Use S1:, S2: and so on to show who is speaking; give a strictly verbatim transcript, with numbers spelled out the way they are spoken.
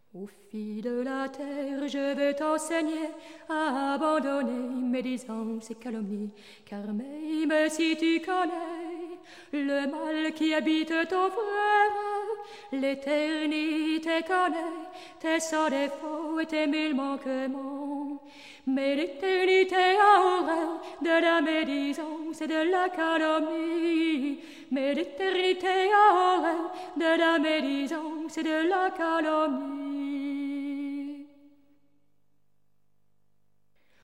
S1: Ô fille de la terre, je veux t'enseigner à abandonner médisances et calomnies, car même si tu connais le mal qui habite ton frère, l'éternité connaît tes sans défauts et tes mille manquements. Mais l'éternité a horreur de la médisance et de la calomnie. Mais l'éternité a horreur de la médisance et de la calomnie.